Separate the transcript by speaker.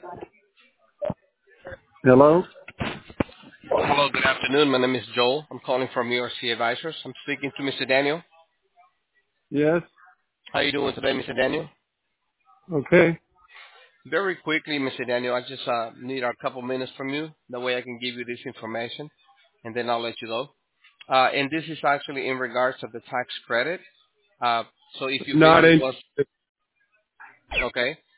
Speaker 1: Hello?
Speaker 2: Hello, good afternoon. My name is Joel. I'm calling from URC Advisors. I'm speaking to Mr. Daniel.
Speaker 1: Yes.
Speaker 2: How are you doing today, Mr. Daniel?
Speaker 1: Okay.
Speaker 2: Very quickly, Mr. Daniel, I just need a couple minutes from you. That way I can give you this information, and then I'll let you go. And this is actually in regards to the tax credit. Uh, so if you feel
Speaker 1: Not
Speaker 2: it was
Speaker 1: interested.
Speaker 2: okay,